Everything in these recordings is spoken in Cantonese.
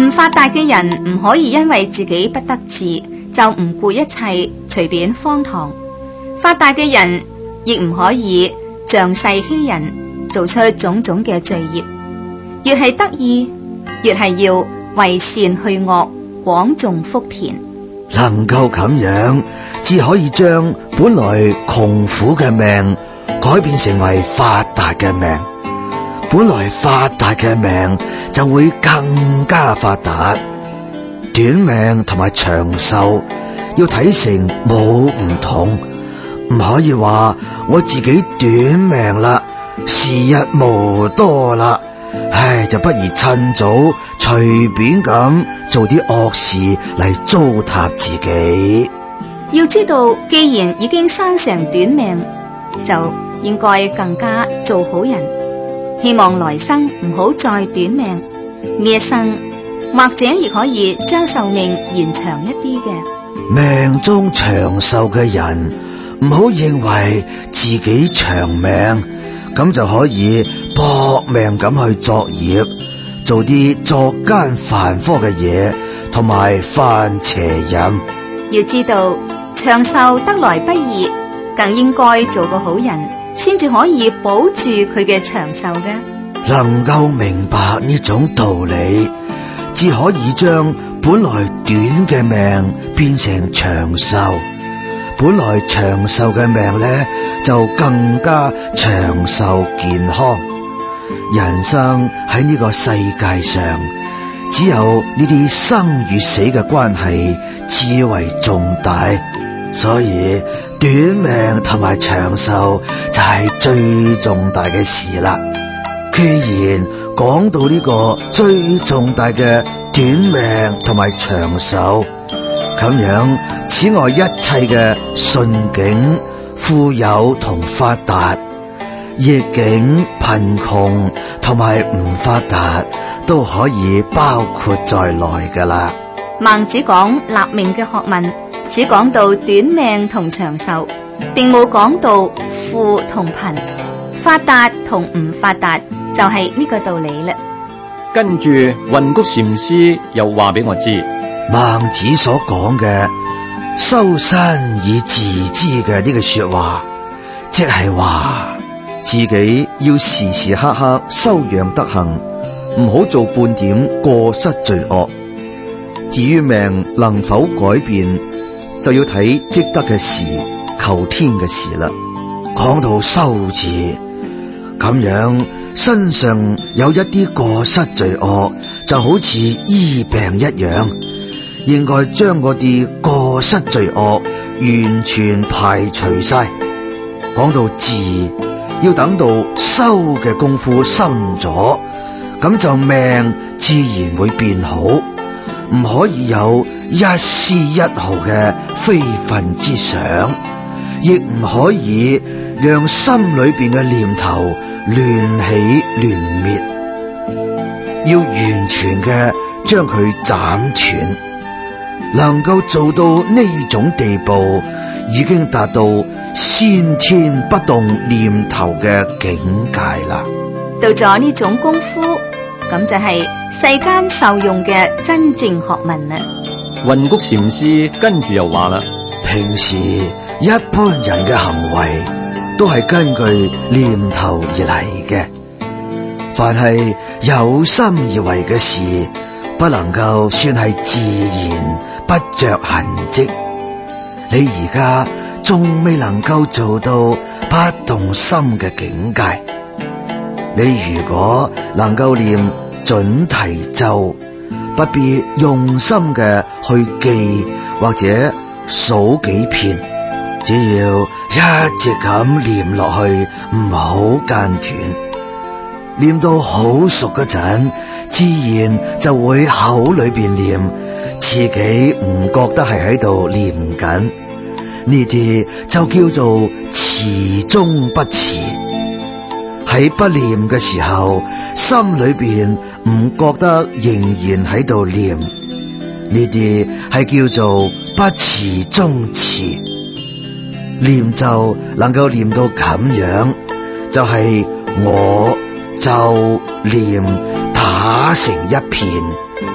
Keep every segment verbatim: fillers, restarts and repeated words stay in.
唔發達嘅人唔可以因為自己不得志就唔顧一切隨便荒唐，發達嘅人亦唔可以仗勢欺人，做出種種嘅罪孽。越係得意，越係要為善去惡，廣種福田。 能夠咁樣，只可以將本來窮苦嘅命改變成為發達嘅命，本來發達嘅命就會更加發達。短命同埋長壽要睇成冇唔同，唔可以話我自己短命啦，時日無多啦，唉，就不如趁早隨便咁做啲惡事嚟糟蹋自己。 要知道，既然已經生成短命，就應該更加做好人。希望來生唔好再短命，呢一生或者亦可以將壽命延長一啲嘅。 命中長壽嘅人，唔好認為自己長命，咁就可以搏命咁去作孽，做啲作奸犯科嘅嘢，同埋犯邪淫。 要知道，長壽得來不易，更應該做個好人，先至可以保住佢嘅長壽嘅。 能夠明白呢種道理，只可以將本來短嘅命變成長壽，本來長壽嘅命咧就更加長壽健康。人生喺呢個世界上，只有呢啲生與死嘅關係至為重大，所以短命同埋長壽就係最重大嘅事啦。既然講到呢個最重大嘅短命同埋長壽，咁樣此外一切嘅順境、富有同發達，逆境、貧窮同埋唔發達都可以包括在內噶啦。 孟子講立命嘅學問，只講到短命同長壽，並冇講到富同貧、發達同唔發達，就係呢個道理啦。 跟住雲谷禪師又話俾我知， 孟子所講嘅修身以自知嘅呢句說話，即係話自己要時時刻刻修養德行，唔好做半點過失罪惡。至於命能否改變，就要睇積德嘅事、求天嘅事啦。講到修字，咁樣身上有一啲過失罪惡，就好似醫病一樣，應該將嗰啲過失罪惡完全排除晒。講到治，要等到修嘅功夫深咗，咁就命自然會變好，唔可以有一絲一毫嘅非分之想，亦唔可以讓心裏邊嘅念頭亂起亂滅，要完全嘅將佢斬斷。能夠做到呢種地步，已經達到先天不動念頭嘅境界啦。 到咗呢種功夫，咁就係世間受用嘅真正學問啦。 雲谷禪師跟住又話啦， 平時一般人嘅行為都係根據念頭而嚟嘅，凡係有心而為嘅事，不能夠算係自然不着痕跡。你而家仲未能夠做到不動心嘅境界。你如果能夠念準提咒，不必用心嘅去記或者數幾遍，只要一直咁念落去，唔好間斷。念到好熟嗰陣，自然就會口裏邊念，自己唔覺得係喺度念緊。呢啲就叫做持中不持。喺不念嘅時候，心裏邊唔覺得仍然喺度念，呢啲係叫做不持中持。念咒能夠念到咁樣，就係、是、我咒念打成一片，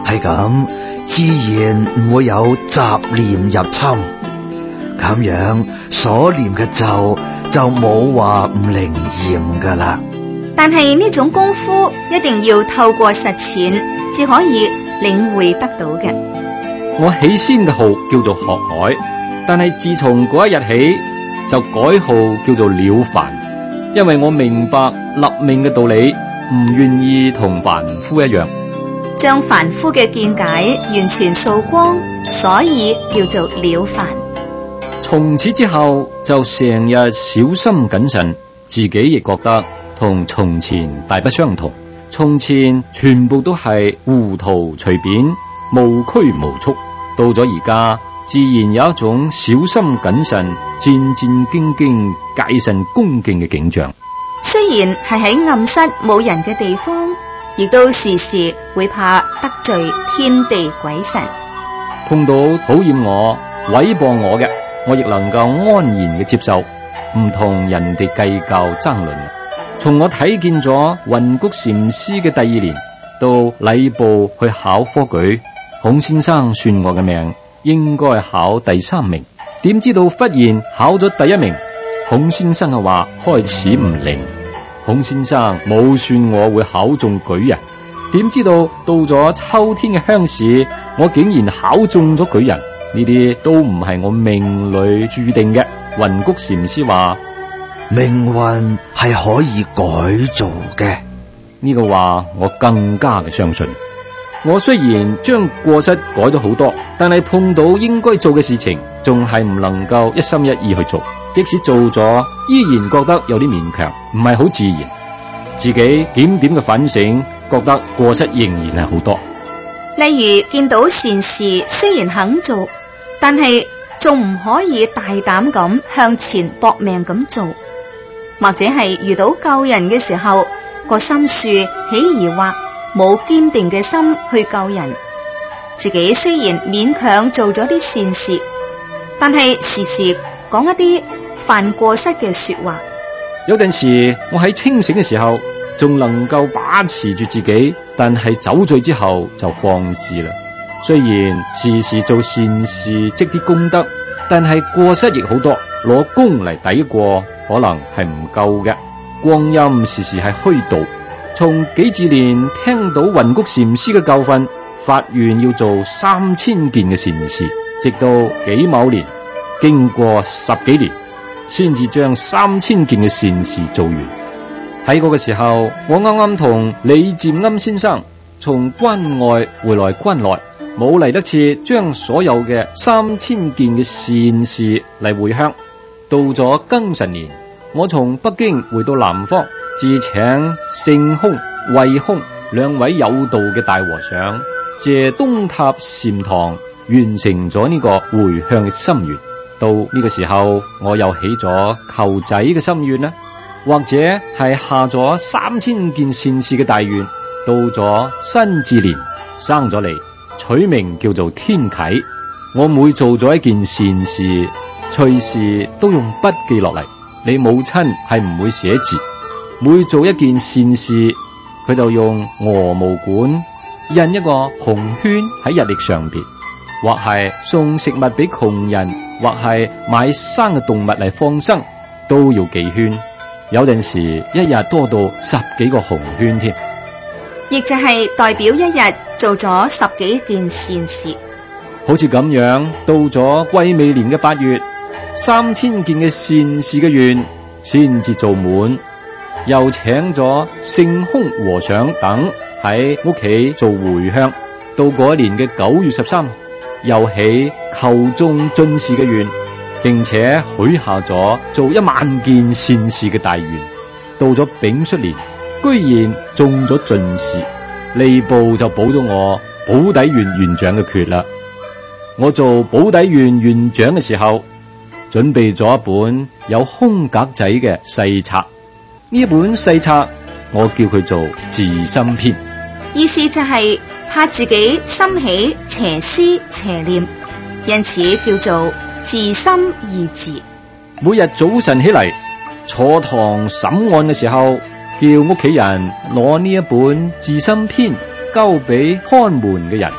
係咁，自然唔會有雜念入侵。咁樣所念嘅咒就冇話唔靈驗噶啦。 但係呢種功夫一定要透過實踐，至可以領會得到嘅。 我起先嘅號叫做學海，但係自從嗰一日起就改號叫做了凡，因為我明白立命嘅道理，唔願意同凡夫一樣， 將凡夫嘅見解完全掃光，所以叫做了凡。 從此之後就成日小心謹慎，自己亦覺得同從前大不相同。從前全部都係糊塗隨便，無拘無束，到咗而家自然有一種小心謹慎、戰戰兢兢、戒慎恭敬嘅景象。 雖然係喺暗室冇人嘅地方，亦都時時會怕得罪天地鬼神。 碰到討厭我、毀謗我嘅，我亦能夠安然嘅接受，唔同人哋計較爭論。從我睇見咗雲谷禪師嘅第二年，到禮部去考科舉，孔先生算我嘅命應該考第三名，點知道忽然考咗第一名。孔先生嘅話開始唔靈，孔先生冇算我會考中舉人，點知道到咗秋天嘅鄉試，我竟然考中咗舉人。呢啲都唔係我命裏注定嘅。雲谷禪師話命運係可以改造嘅， 呢個話我更加嘅相信。我雖然將過失改咗好多，但係碰到應該做嘅事情，仲係唔能夠一心一意去做。即使做咗，依然覺得有啲勉強，唔係好自然。自己點點嘅反省，覺得過失仍然係好多。 例如見到善事，雖然肯做，但係仲唔可以大膽咁向前搏命咁做。或者係遇到救人嘅時候，個心樹起疑惑，冇堅定嘅心去救人。自己雖然勉強做咗啲善事，但係時時講一啲犯過失嘅說話。 有陣時我喺清醒嘅時候仲能夠把持住自己，但係酒醉之後就放肆啦。雖然時時做善事積啲功德，但係過失亦好多，攞功嚟抵過可能係唔夠嘅。光陰時時係虛度。從幾字年聽到雲谷禪師嘅教訓，發願要做三千件嘅善事，直到己卯年，經過十幾年，先至將三千件嘅善事做完。喺嗰個時候，我啱啱同李漸庵先生從關外回來關內，冇嚟得切將所有嘅三千件嘅善事嚟回鄉。到咗庚辰年，我從北京回到南方，自請聖空、慧空兩位有道嘅大和尚借東塔禪堂，完成咗呢個回鄉嘅心願。到呢個時候，我又起咗求仔嘅心願啦，或者係下咗三千件善事嘅大願。到咗辛巳年，生咗嚟，取名叫做天啟。我每做咗一件善事，隨時都用筆記落嚟。你母親係唔會寫字，每做一件善事，佢就用鵝毛管印一個紅圈喺日曆上邊，或係送食物俾窮人，或係買生嘅動物嚟放生，都要記圈。有陣時一日多到十幾個紅圈添， 亦就係代表一日做咗十幾件善事。 好似咁樣，到咗癸未年嘅八月，三千件嘅善事嘅願先至做滿，又請咗聖空和尚等喺屋企做回向。到嗰一年嘅九月十三，又起求中進士嘅願，並且許下咗做一萬件善事嘅大願。到咗丙戌年，居然中咗進士，吏部就補咗我保底縣縣長嘅缺啦。我做保底縣縣長嘅時候，準備咗一本有空格仔嘅細冊。呢一本細冊我叫佢做自心篇， 意思就係怕自己心起邪思邪念，因此叫做自心二字。 每日早晨起嚟坐堂審案嘅時候，叫屋企人攞呢一本自心篇交俾看門嘅人。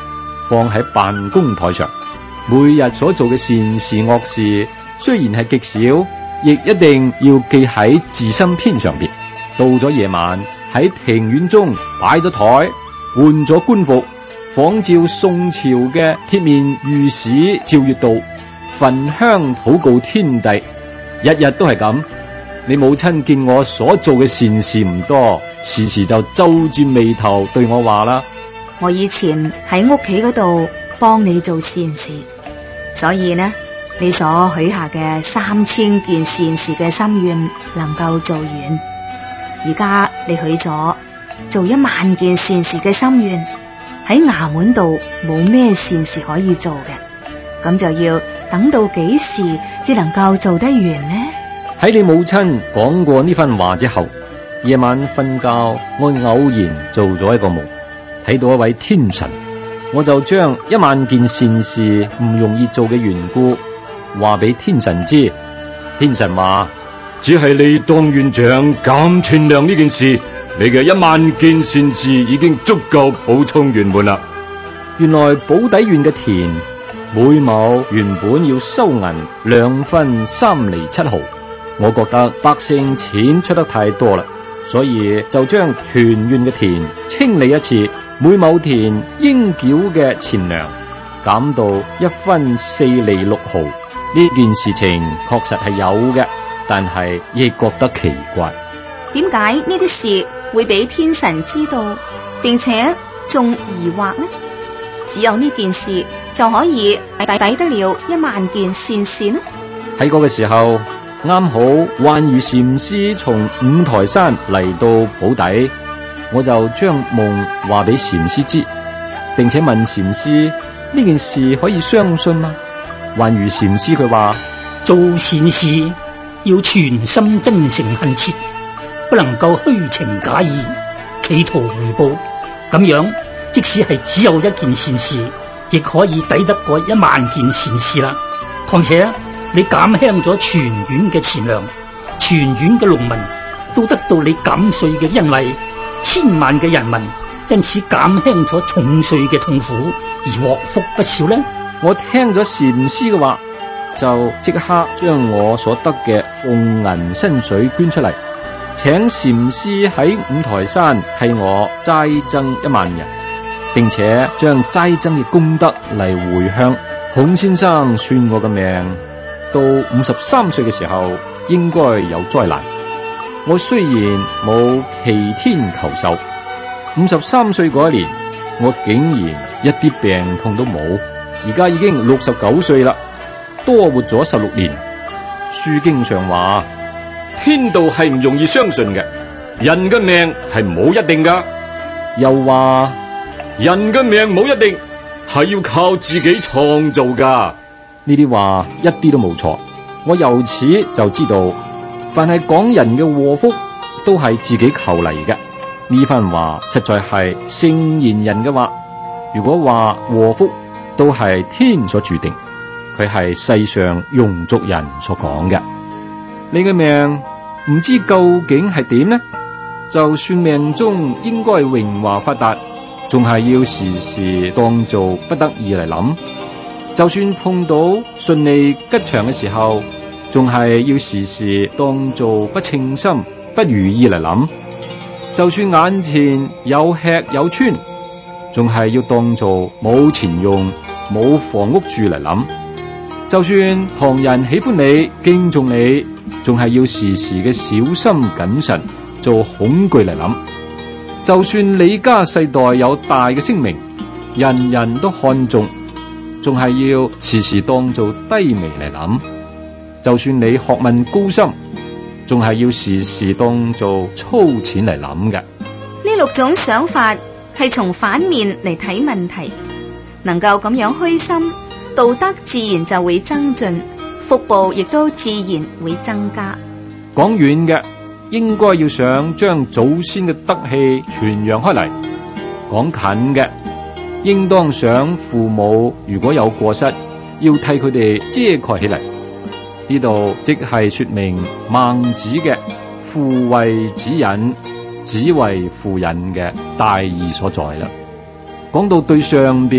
放喺辦公台上。每日所做嘅善事惡事，雖然係極少，亦一定要記喺自心篇上邊。到咗夜晚，喺庭院中擺咗台，換咗官服，仿照宋朝嘅鐵面御史趙月道，焚香禱告天帝，日日都係咁。你母親見我所做嘅善事唔多，時時就皺住眉頭對我話啦： 我以前喺屋企嗰度幫你做善事，所以呢，你所許下嘅三千件善事嘅心願能夠做完。而家你許咗做一萬件善事嘅心願，喺衙門度冇咩善事可以做嘅，咁就要等到幾時至能夠做得完呢？ 喺你母親講過呢番話之後，夜晚瞓覺，我偶然做咗一個夢，睇到一位天神，我就將一萬件善事唔容易做嘅緣故話俾天神知。天神話：只係你當院長減存糧呢件事，你嘅一萬件善事已經足夠補充圓滿啦。原來寶坻縣嘅田每畝原本要收銀兩分三厘七毫，我覺得百姓錢出得太多啦，所以就將全縣嘅田清理一次，每畝田應繳嘅錢糧減到一分四厘六毫。呢件事情確實係有嘅，但係亦覺得奇怪， 點解呢啲事會俾天神知道，並且仲疑惑呢？只有呢件事就可以抵抵得了一萬件善事呢？ 喺嗰個時候，啱好幻如禪師從五台山嚟到寶坻，我就將夢話俾禪師知，並且問禪師呢件事可以相信嗎？幻如禪師佢話： 做善事要全心真誠懇切，不能夠虛情假意，企圖回報。咁樣即使係只有一件善事，亦可以抵得過一萬件善事啦。況且你減輕咗全縣嘅錢糧，全縣嘅農民都得到你減稅嘅恩惠，千萬嘅人民因此減輕咗重稅嘅痛苦，而獲福不少呢。 我聽咗禪師嘅話，就即刻將我所得嘅俸銀薪水捐出嚟，請禪師喺五台山替我齋增一萬人，並且將齋增嘅功德嚟回向孔先生。算我嘅命到五十三歲嘅時候應該有災難。我雖然冇祈天求壽，五十三歲嗰一年我竟然一啲病痛都冇，而家已經六十九歲啦，多活咗十六年。書經上話，天道係唔容易相信嘅，人嘅命係冇一定噶。又話人嘅命冇一定，係要靠自己創造噶。呢啲話一啲都冇錯。我由此就知道，凡係講人嘅禍福，都係自己求嚟嘅。呢番話實在係聖賢人嘅話。如果話禍福都係天所注定，佢係世上庸俗人所講嘅。你嘅命唔知究竟係點呢？就算命中應該榮華發達，仲係要時時當做不得已嚟諗；就算碰到順利吉祥嘅時候，仲係要時時當做不稱心不如意嚟諗；就算眼前有吃有穿，仲係要當做冇錢用冇房屋住嚟諗；就算旁人喜歡你敬重你，仲係要時時嘅小心謹慎做恐懼嚟諗；就算你家世代有大嘅聲名，人人都看重，仲係要時時當做低微嚟諗；就算你學問高深，仲係要時時當做粗淺嚟諗嘅。 呢六種想法係從反面嚟睇問題，能夠咁樣虛心，道德自然就會增進，福報亦都自然會增加。 講遠嘅，應該要想將祖先嘅德氣傳揚開嚟；講近嘅，應當想父母如果有過失，要替佢哋遮蓋起嚟。呢度即係說明孟子嘅父為子隱，子為父隱嘅大義所在啦。講到對上邊，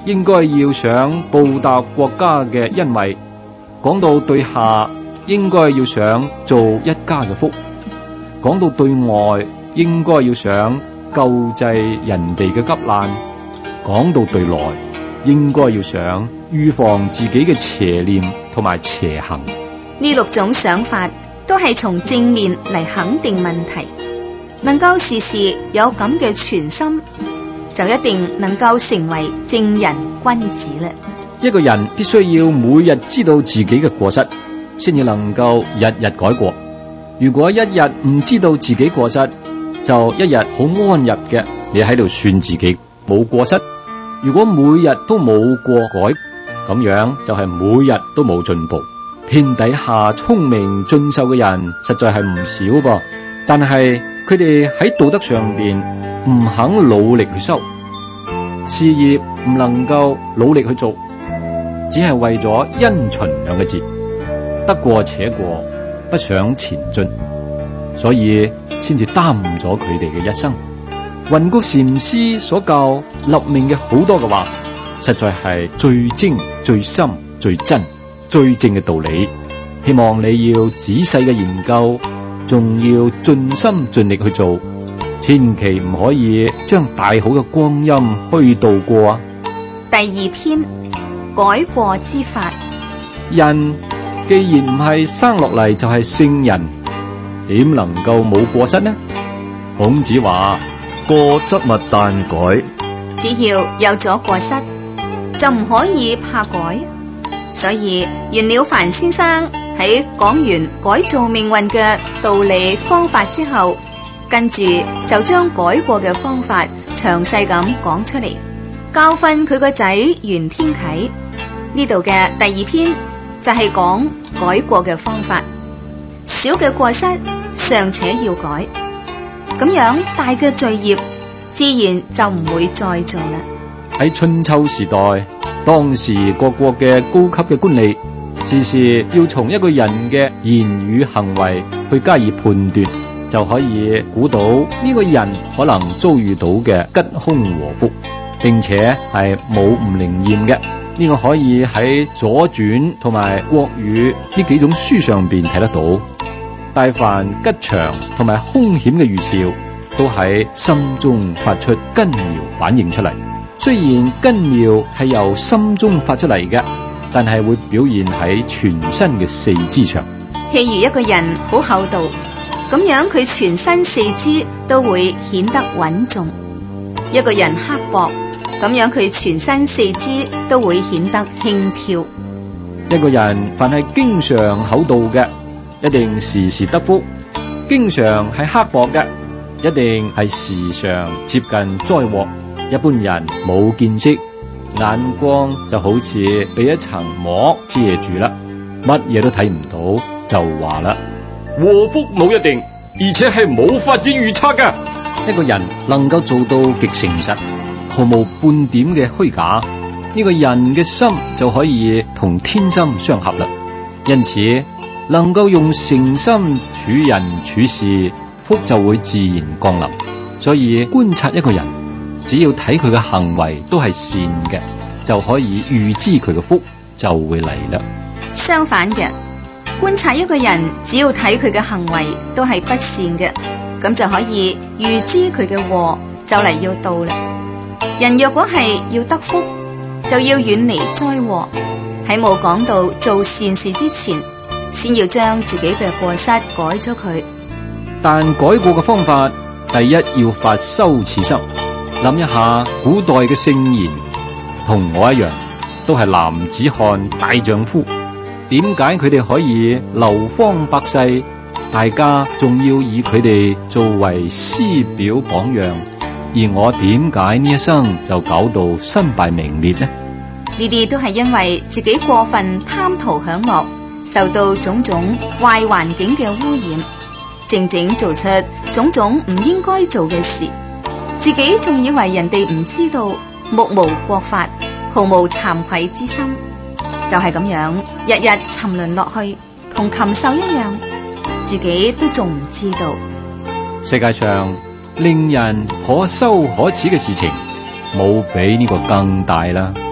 應該要想報答國家嘅恩惠；講到對下，應該要想做一家嘅福；講到對外，應該要想救濟人哋嘅急難；講到對內，應該要想預防自己嘅邪念同埋邪行。 呢六種想法都係從正面嚟肯定問題，能夠時時有咁嘅全心，就一定能夠成為正人君子啦。 一個人必須要每日知道自己嘅過失，先至能夠日日改過。如果一日唔知道自己過失，就一日好安逸嘅，你喺度算自己冇過失。如果每日都冇過改，咁樣就係每日都冇進步。天底下聰明俊秀嘅人實在係唔少噃，但係佢哋喺道德上邊唔肯努力去修，事業唔能夠努力去做，只係為咗因循兩個字，得過且過，不想前進，所以先至耽誤咗佢哋嘅一生。雲谷禪師所教立命嘅好多嘅話，實在係最精、最深、最真、最正嘅道理。希望你要仔細嘅研究，仲要盡心盡力去做，千祈唔可以將大好嘅光陰虛度過啊！ 第二篇，改過之法。 人既然唔係生落嚟就係聖人，點能夠冇過失呢？孔子話： 過則勿但改。 只要有咗過失，就唔可以怕改。所以袁了凡先生喺講完改造命運嘅道理方法之後，跟住就將改過嘅方法詳細咁講出嚟，教訓佢個仔袁天啟。呢度嘅第二篇就係講改過嘅方法，小嘅過失尚且要改，咁樣大嘅罪孽自然就唔會再做啦。 喺春秋時代，當時各國嘅高級嘅官吏，時時要從一個人嘅言語行為去加以判斷，就可以估到呢個人可能遭遇到嘅吉凶禍福，並且係冇唔靈驗嘅。呢個可以喺左傳同埋國語呢幾種書上邊睇得到。但凡吉祥同埋凶險嘅預兆，都喺心中發出根苗反映出嚟。雖然根苗係由心中發出嚟嘅，但係會表現喺全身嘅四肢上。 譬如一個人好厚道，咁樣佢全身四肢都會顯得穩重；一個人刻薄，咁樣佢全身四肢都會顯得輕佻。 一個人凡係經常厚道嘅，一定時時得福；經常係刻薄嘅，一定係時常接近災禍。一般人冇見識，眼光就好似被一層膜遮住啦，乜嘢都睇唔到，就話啦，禍福冇一定，而且係冇法子預測㗎。一個人能夠做到極誠實，毫無半點嘅虛假，呢個人嘅心就可以同天心相合啦。因此，能夠用誠心處人處事，福就會自然降臨。所以觀察一個人，只要睇佢嘅行為都係善嘅，就可以預知佢嘅福就會嚟啦。 相反嘅，觀察一個人，只要睇佢嘅行為都係不善嘅，咁就可以預知佢嘅禍就嚟要到啦。人若果係要得福，就要遠離災禍。喺冇講到做善事之前，先要將自己嘅過失改咗佢。 但改過嘅方法，第一要發羞恥心。諗一下古代嘅聖賢，同我一樣，都係男子漢大丈夫，點解佢哋可以流芳百世？大家仲要以佢哋作為師表榜樣，而我點解呢一生就搞到身敗名裂呢？ 呢啲都係因為自己過分貪圖享樂，受到種種壞環境嘅污染，靜靜做出種種唔應該做嘅事。自己仲以為人哋唔知道，目無國法，毫無慚愧之心，就係、是、咁樣日日沉淪落去，同禽獸一樣，自己都仲唔知道。 世界上令人可羞可恥嘅事情，冇比呢個更大啦。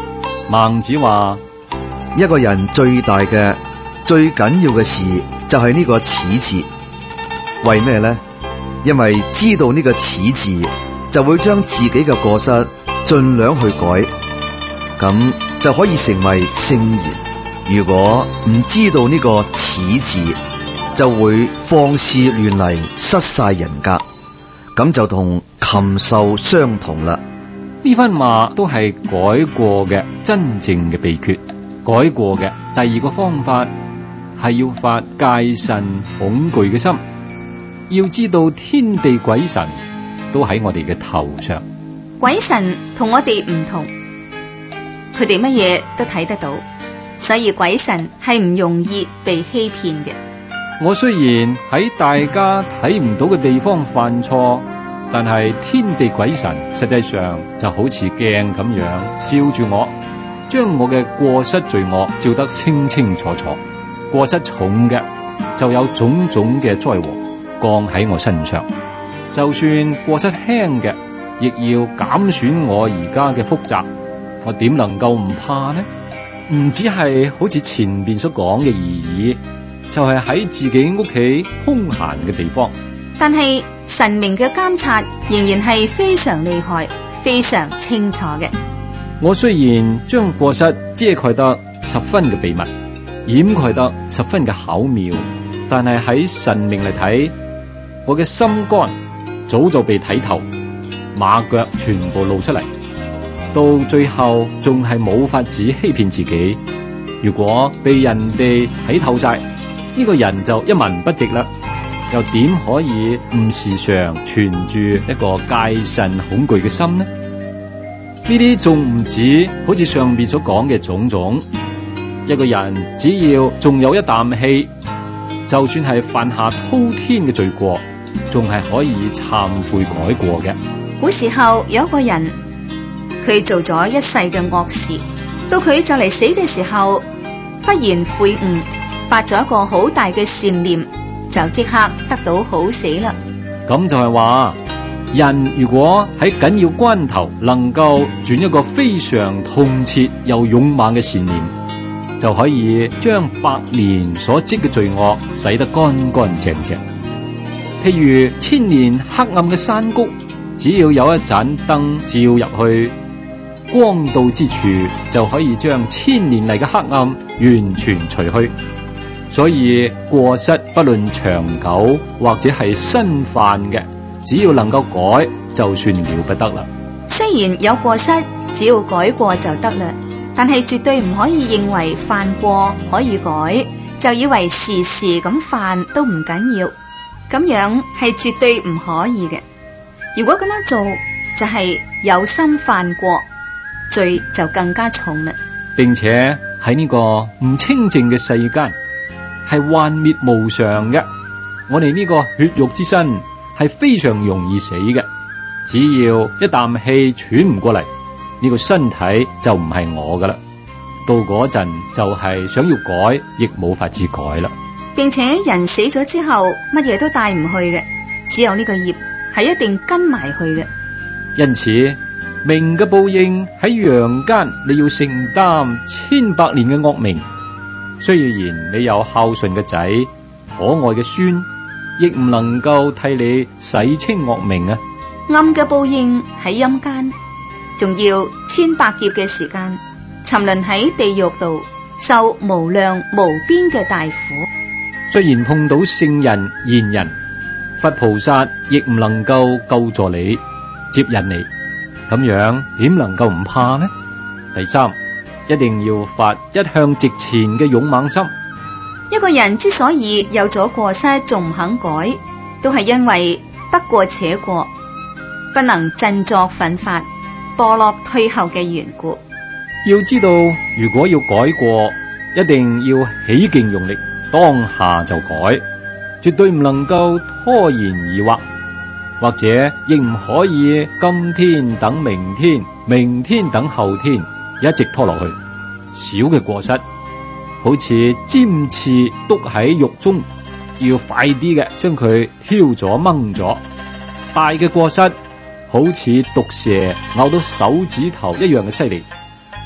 孟子話： 一個人最大嘅、最緊要嘅事就係呢個始字。為咩呢？因為知道呢個始字，就會將自己嘅過失盡量去改，咁就可以成為聖賢。如果唔知道呢個始字，就會放肆亂嚟，失晒人格，咁就同禽獸相同啦。 呢番話都係改過嘅真正嘅秘訣。改過嘅第二個方法係要發戒慎恐懼嘅心，要知道天地鬼神都喺我哋嘅頭上。 鬼神同我哋唔同，佢哋乜嘢都睇得到，所以鬼神係唔容易被欺騙嘅。 我雖然喺大家睇唔到嘅地方犯錯，但係天地鬼神實際上就好似鏡咁樣照住我，將我嘅過失罪惡照得清清楚楚。過失重嘅就有種種嘅災禍降喺我身上，就算過失輕嘅，亦要減損我而家嘅福澤。我點能夠唔怕呢？唔只係好似前面所講嘅而已，就係喺自己屋企空閒嘅地方。 但係神明嘅監察仍然係非常厲害、非常清楚嘅。 我雖然將過失遮蓋得十分嘅秘密，掩蓋得十分嘅巧妙，但係喺神明嚟睇，我嘅心肝早就被睇透，馬腳全部露出嚟，到最後仲係冇法子欺騙自己。如果被人哋睇透晒，呢個人就一文不值啦，又點可以唔時常存住一個戒慎恐懼嘅心呢？呢啲仲唔止好似上面所講嘅種種。一個人只要仲有一啖氣，就算係犯下滔天嘅罪過，仲係可以懺悔改過嘅。 古時候有一個人，佢做咗一世嘅惡事，到佢就嚟死嘅時候，忽然悔悟，發咗一個好大嘅善念，就即刻得到好死啦。 咁就係話，人如果喺緊要關頭能夠轉一個非常痛切又勇猛嘅善念，就可以將百年所積嘅罪惡洗得乾乾淨淨。譬如千年黑暗嘅山谷，只要有一盞燈照入去，光到之處就可以將千年嚟嘅黑暗完全除去。所以過失不論長久或者係新犯嘅，只要能夠改，就算了不得啦。 雖然有過失，只要改過就得啦，但係絕對唔可以認為犯過可以改，就以為時時咁犯都唔緊要，咁樣係絕對唔可以嘅。如果咁樣做，就係有心犯過，罪就更加重啦。 並且喺呢個唔清淨嘅世間，係幻滅無常嘅。我哋呢個血肉之身係非常容易死嘅，只要一啖氣喘唔過嚟，呢個身體就唔係我噶啦。到嗰陣就係想要改，亦冇法子改啦。 並且人死咗之後，乜嘢都帶唔去嘅，只有呢個業係一定跟埋去嘅。 因此，命嘅報應喺陽間，你要承擔千百年嘅惡名。雖然你有孝順嘅仔、可愛嘅孫，亦唔能夠替你洗清惡名啊！ 暗嘅報應喺陰間，仲要千百劫嘅時間，沉淪喺地獄度，受無量無邊嘅大苦。 雖然碰到聖人賢人，佛菩薩亦唔能夠救助你、接引你，咁樣點能夠唔怕呢？第三，一定要發一向直前嘅勇猛心。 一個人之所以有咗過失仲唔肯改，都係因為得過且過，不能振作奮發、墮落退後嘅緣故。 要知道，如果要改過，一定要起勁用力，當下就改，絕對唔能夠拖延疑惑，或者亦唔可以今天等明天，明天等後天，一直拖落去。小嘅過失，好似尖刺篤喺肉中，要快啲嘅將佢挑咗掹咗；大嘅過失，好似毒蛇咬到手指頭一樣嘅犀利，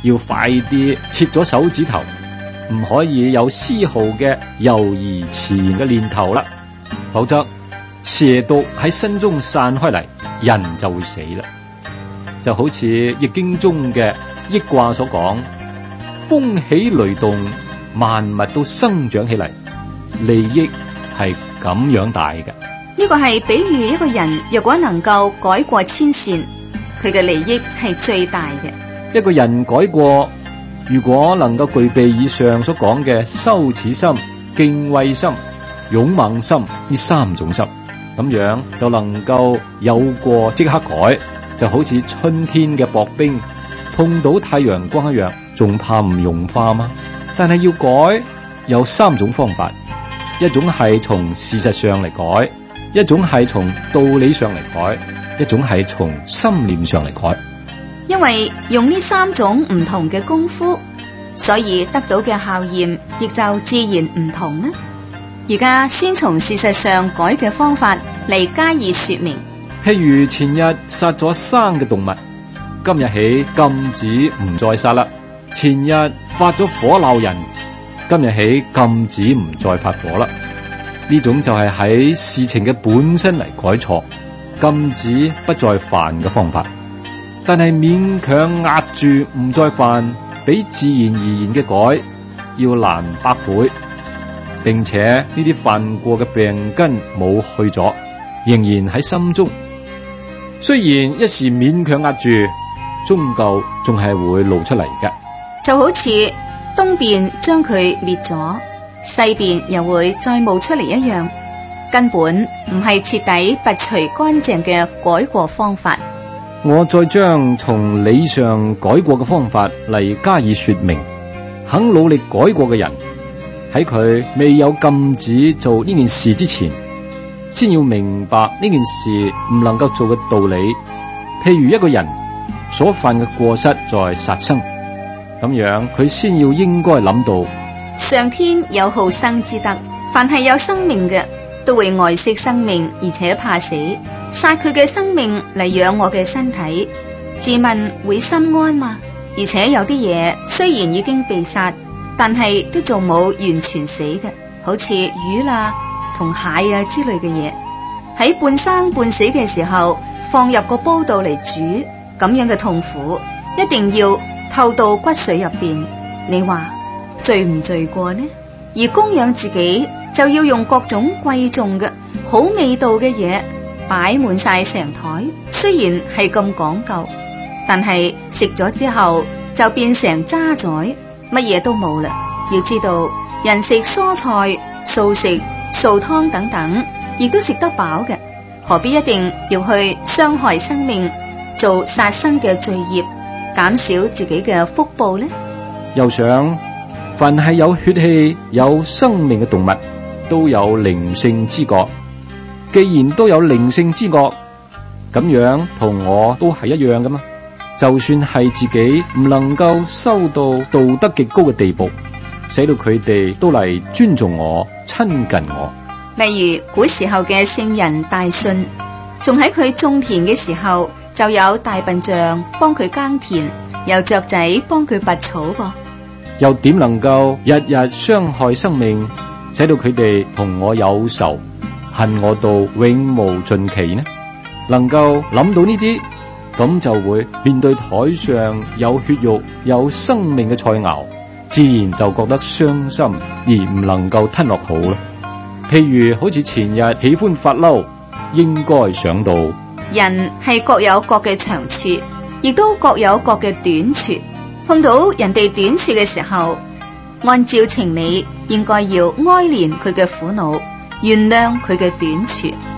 要快啲切咗手指頭，唔可以有絲毫嘅猶豫遲疑嘅念頭啦，否則蛇毒喺身中散開嚟，人就會死啦。就好似易經中嘅益卦所講，風起雷動，萬物都生長起嚟，利益係咁樣大嘅。 呢個係比喻一個人若果能夠改過遷善，佢嘅利益係最大嘅。 一個人改過，如果能夠具備以上所講嘅羞恥心、敬畏心、勇猛心呢三種心，咁樣就能夠有過即刻改，就好似春天嘅薄冰碰到太陽光一樣，仲怕唔融化嗎？但係要改有三種方法，一種係從事實上嚟改，一種係從道理上嚟改，一種係從心念上嚟改。 因為用呢三種唔同嘅功夫，所以得到嘅效驗亦就自然唔同啦。而家先從事實上改嘅方法嚟加以說明。 譬如前日殺咗生嘅動物，今日起禁止唔再殺啦。前日發咗火鬧人，今日起禁止唔再發火啦。呢種就係喺事情嘅本身嚟改錯，禁止不再犯嘅方法。但係勉強壓住唔再犯，比自然而然嘅改要難百倍，並且呢啲犯過嘅病根冇去咗，仍然喺心中。雖然一時勉強壓住，終究仲係會露出嚟嘅。 就好似東邊將佢滅咗，西邊又會再冒出嚟一樣，根本唔係徹底拔除乾淨嘅改過方法。 我再將從理上改過嘅方法嚟加以說明。肯努力改過嘅人，喺佢未有禁止做呢件事之前，先要明白呢件事唔能夠做嘅道理。譬如一個人所犯嘅過失在殺生，咁樣佢先要應該諗到， 上天有好生之德，凡係有生命嘅都會愛惜生命，而且怕死，殺佢嘅生命嚟養我嘅身體，自問會心安嘛？而且有啲嘢雖然已經被殺，但係都仲冇完全死嘅，好似魚啦同蟹啊之類嘅嘢，喺半生半死嘅時候放入個煲度嚟煮，咁樣嘅痛苦一定要透到骨髓入邊。你話罪唔罪過呢？而供養自己就要用各種貴重嘅好味道嘅嘢擺滿晒成台，雖然係咁講究，但係食咗之後就變成渣滓，乜嘢都冇啦。要知道人食蔬菜、素食、素湯等等，亦都食得飽嘅，何必一定要去傷害生命，做殺生嘅罪業，減少自己嘅福報呢？ 又想凡係有血氣、有生命嘅動物都有靈性知覺，既然都有靈性知覺，咁樣同我都係一樣噶嘛。就算係自己唔能夠修到道德極高嘅地步，使到佢哋都嚟尊重我、親近我。 例如古時候嘅聖人大信，仲喺佢種田嘅時候就有大笨象幫佢耕田，有雀仔幫佢拔草噃。 又點能夠日日傷害生命，使到佢哋同我有仇，恨我到永無盡期呢？能夠諗到呢啲，咁就會面對台上有血肉有生命嘅菜肴，自然就覺得傷心而唔能夠吞落肚啦。譬如好似前日喜歡發嬲，應該想到人係各有各嘅長處，亦都各有各嘅短處。碰到人哋短處嘅時候，按照情理應該要哀憐佢嘅苦惱，原諒佢嘅短處。